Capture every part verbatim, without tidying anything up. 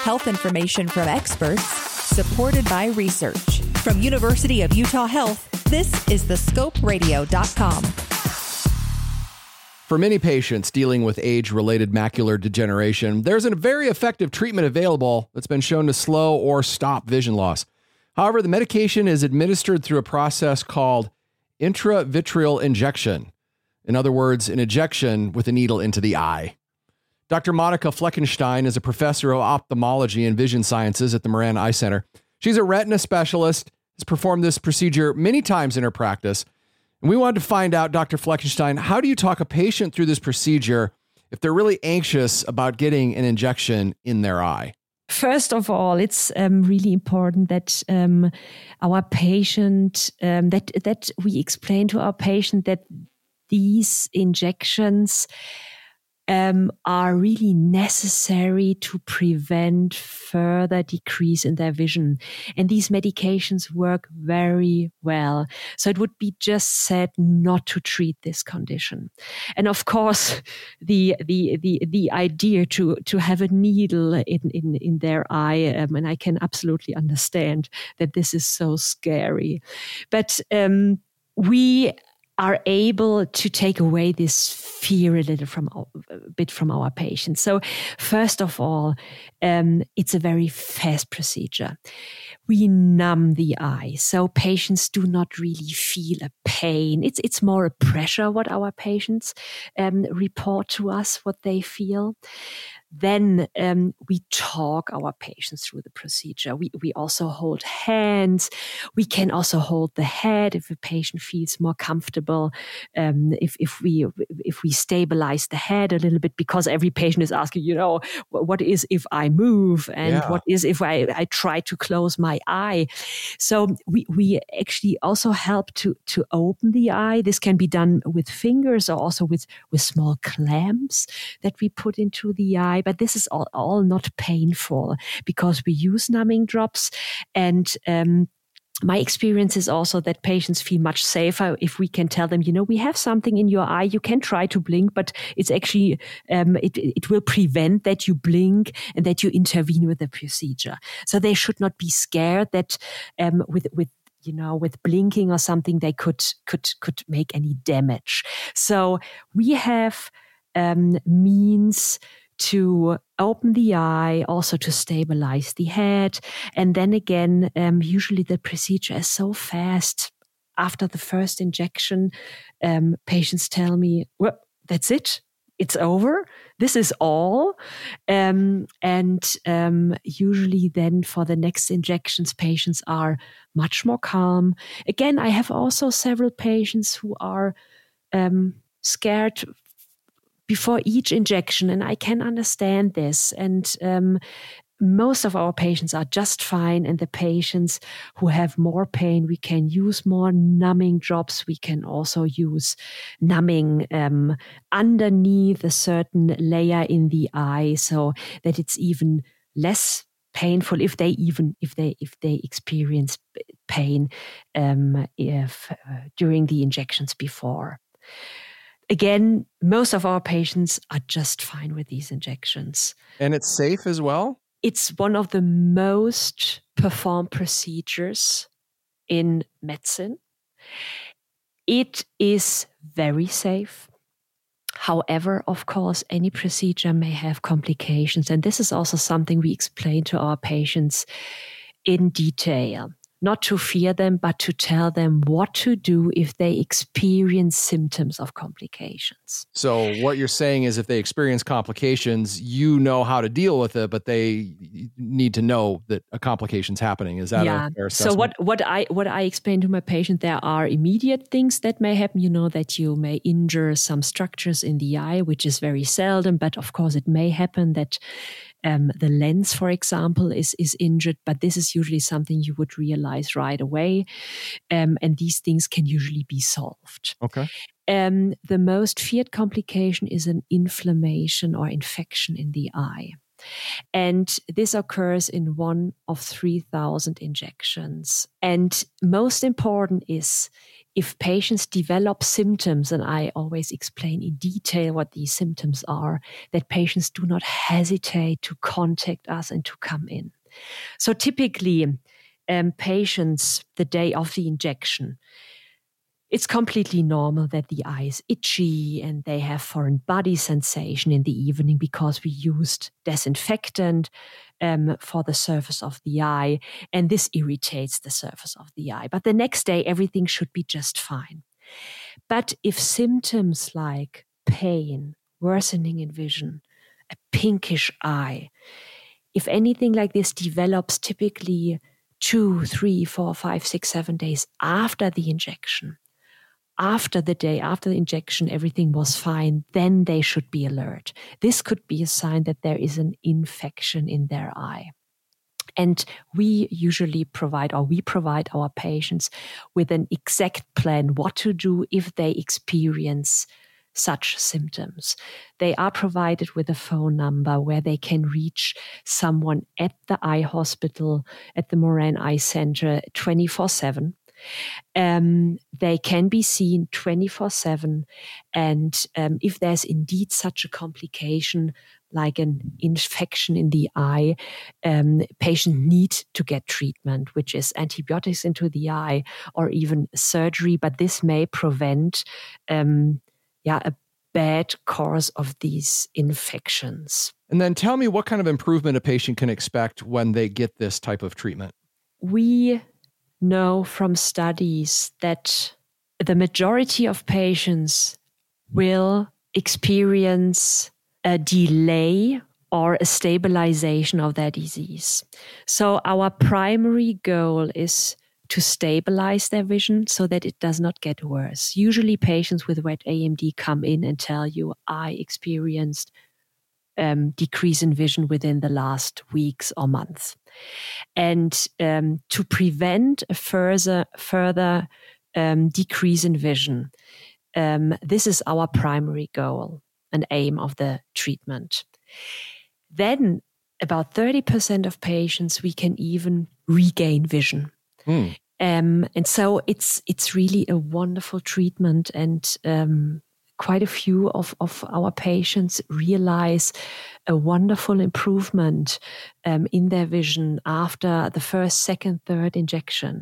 health information from experts, supported by research. From University of Utah Health, this is the scope radio dot com. For many patients dealing with age-related macular degeneration, there's a very effective treatment available that's been shown to slow or stop vision loss. However, the medication is administered through a process called intravitreal injection. In other words, an injection with a needle into the eye. Doctor Monica Fleckenstein is a professor of ophthalmology and vision sciences at the Moran Eye Center. She's a retina specialist, has performed this procedure many times in her practice. And we wanted to find out, Doctor Fleckenstein, how do you talk a patient through this procedure if they're really anxious about getting an injection in their eye? First of all, it's um, really important that um, our patient, um, that that we explain to our patient that these injections um, are really necessary to prevent further decrease in their vision. And these medications work very well. So it would be just said not to treat this condition. And of course, the the the the idea to to have a needle in in, in their eye, um, and I can absolutely understand that this is so scary. But um, we are able to take away this fear a little from our, a bit from our patients. So first of all, um, it's a very fast procedure. We numb the eye, so patients do not really feel a pain. It's it's more a pressure what our patients um, report to us, what they feel. Then um, we talk our patients through the procedure. We we also hold hands. We can also hold the head if a patient feels more comfortable. Um, if if we if we stabilize the head a little bit, because every patient is asking, you know, what is if I move, and Yeah. what is if I, I try to close my eye. So we we actually also help to to open the eye. This can be done with fingers or also with with small clamps that we put into the eye. But this is all, all not painful because we use numbing drops. And um, my experience is also that patients feel much safer if we can tell them, you know, we have something in your eye. You can try to blink, but it's actually, um, it, it will prevent that you blink and that you intervene with the procedure. So they should not be scared that um, with, with, you know, with blinking or something, they could, could, could make any damage. So we have um, means to open the eye, also to stabilize the head. And then again, um, usually the procedure is so fast. After the first injection, um, patients tell me, well, that's it. It's over. This is all. Um, and um, usually then for the next injections, patients are much more calm. Again, I have also several patients who are um, scared before each injection, and I can understand this. And um, most of our patients are just fine, and the patients who have more pain, we can use more numbing drops. We can also use numbing um, underneath a certain layer in the eye, so that it's even less painful if they even if they if they experience pain um, if uh, during the injections before. Again, most of our patients are just fine with these injections. And it's safe as well? It's one of the most performed procedures in medicine. It is very safe. However, of course, any procedure may have complications. And this is also something we explain to our patients in detail. Not to fear them, but to tell them what to do if they experience symptoms of complications. So what you're saying is if they experience complications, you know how to deal with it, but they need to know that a complication's happening. Is that yeah. a fair assessment? So what, what I what I explain to my patient, there are immediate things that may happen. You know, that you may injure some structures in the eye, which is very seldom, but of course it may happen that Um, the lens, for example, is is injured, but this is usually something you would realize right away. Um, and these things can usually be solved. Okay. Um, the most feared complication is an inflammation or infection in the eye. And this occurs in one of three thousand injections. And most important is if patients develop symptoms, and I always explain in detail what these symptoms are, that patients do not hesitate to contact us and to come in. So typically, um, patients, the day of the injection, it's completely normal that the eye is itchy and they have foreign body sensation in the evening because we used disinfectant um, for the surface of the eye, and this irritates the surface of the eye. But the next day, everything should be just fine. But if symptoms like pain, worsening in vision, a pinkish eye, if anything like this develops typically two, three, four, five, six, seven days after the injection, after the day, after the injection, everything was fine, then they should be alert. This could be a sign that there is an infection in their eye. And we usually provide, or we provide our patients with an exact plan what to do if they experience such symptoms. They are provided with a phone number where they can reach someone at the eye hospital, at the Moran Eye Center, twenty-four seven. Um, they can be seen twenty-four seven. And um, if there's indeed such a complication, like an infection in the eye, um, patient need to get treatment, which is antibiotics into the eye or even surgery. But this may prevent um, yeah, a bad course of these infections. And then tell me what kind of improvement a patient can expect when they get this type of treatment. We know from studies that the majority of patients will experience a delay or a stabilization of their disease. So our primary goal is to stabilize their vision so that it does not get worse. Usually patients with wet A M D come in and tell you, I experienced um, decrease in vision within the last weeks or months. And um, to prevent a further, further um, decrease in vision, um, this is our primary goal and aim of the treatment. Then about thirty percent of patients, we can even regain vision. Mm. Um, and so it's it's really a wonderful treatment, and um, quite a few of, of our patients realize a wonderful improvement um, in their vision after the first, second, third injection.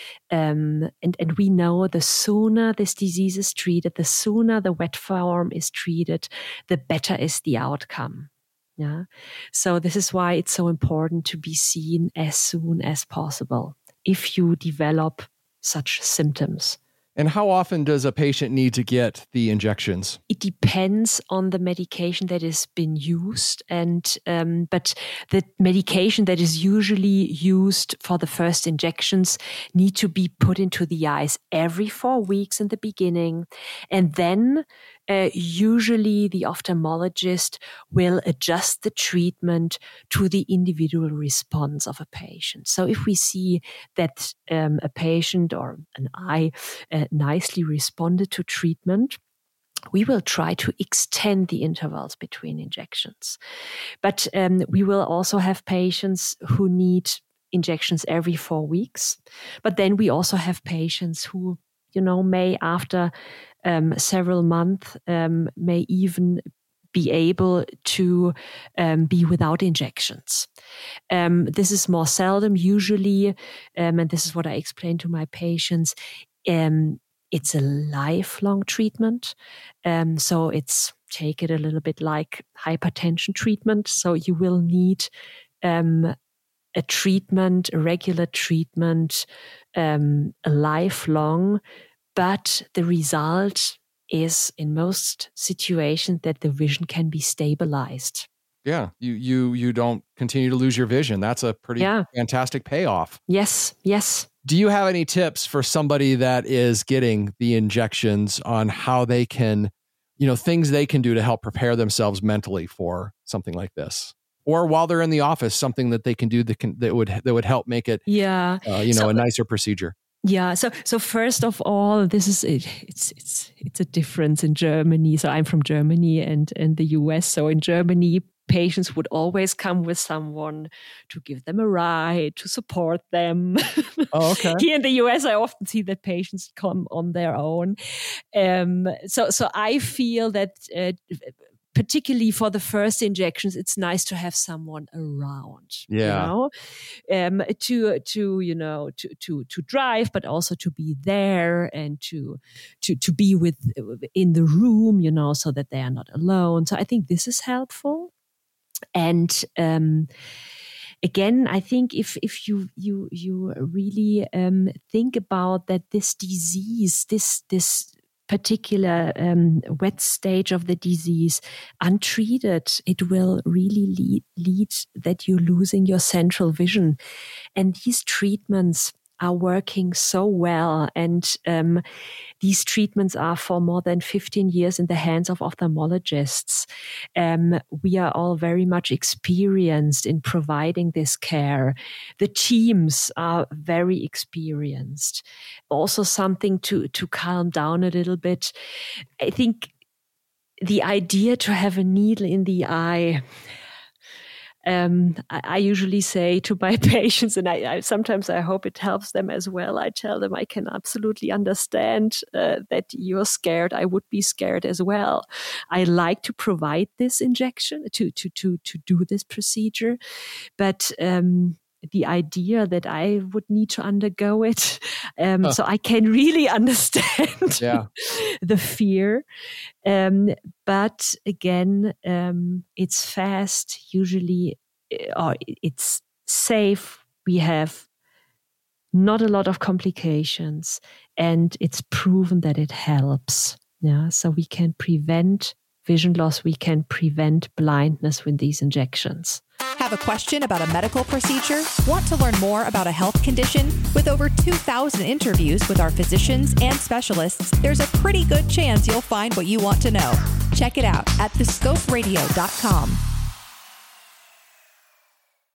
Um, and, and we know the sooner this disease is treated, the sooner the wet form is treated, the better is the outcome. Yeah. So this is why it's so important to be seen as soon as possible if you develop such symptoms. And how often does a patient need to get the injections? It depends on the medication that has been used, and um, but the medication that is usually used for the first injections need to be put into the eyes every four weeks in the beginning, and then uh, usually the ophthalmologist will adjust the treatment to the individual response of a patient. So if we see that um, a patient or an eye uh, nicely responded to treatment, we will try to extend the intervals between injections. But um, we will also have patients who need injections every four weeks. But then we also have patients who, you know, may after um, several months, um, may even be able to um, be without injections. Um, this is more seldom usually, um, and this is what I explain to my patients. Um, It's a lifelong treatment. Um, so it's, take it a little bit like hypertension treatment. So you will need um, a treatment, a regular treatment, um, a lifelong, but the result is in most situations that the vision can be stabilized. Yeah, you you you don't continue to lose your vision. That's a pretty yeah. fantastic payoff. Yes, yes. Do you have any tips for somebody that is getting the injections on how they can, you know, things they can do to help prepare themselves mentally for something like this? Or while they're in the office, something that they can do that can that would that would help make it, yeah, uh, you know, so, a nicer procedure. Yeah. So, so first of all, this is it. It's it's it's a difference in Germany. So I'm from Germany and and the U S. So in Germany, patients would always come with someone to give them a ride, to support them. Oh, okay. Here in the U S, I often see that patients come on their own. Um, so, so I feel that uh, particularly for the first injections, it's nice to have someone around. Yeah. You know? Um, to to you know to to to drive, but also to be there and to to to be with in the room, you know, so that they are not alone. So I think this is helpful. And um, again, I think if if you you you really um, think about that, this disease, this this particular um, wet stage of the disease, untreated, it will really lead, lead that you're losing your central vision. And these treatments are working so well. And um, these treatments are for more than fifteen years in the hands of ophthalmologists. Um, we are all very much experienced in providing this care. The teams are very experienced. Also something to, to calm down a little bit. I think the idea to have a needle in the eye, Um, I, I usually say to my patients, and I, I sometimes I hope it helps them as well. I tell them I can absolutely understand uh, that you're scared. I would be scared as well. I like to provide this injection to to to to do this procedure, but um, the idea that I would need to undergo it, um, huh. so I can really understand yeah. the fear. Um, but again, um, it's fast, usually, or it's safe. We have not a lot of complications, and it's proven that it helps. Yeah, so we can prevent vision loss. We can prevent blindness with these injections. Have a question about a medical procedure? Want to learn more about a health condition? With over two thousand interviews with our physicians and specialists, there's a pretty good chance you'll find what you want to know. Check it out at the scope radio dot com.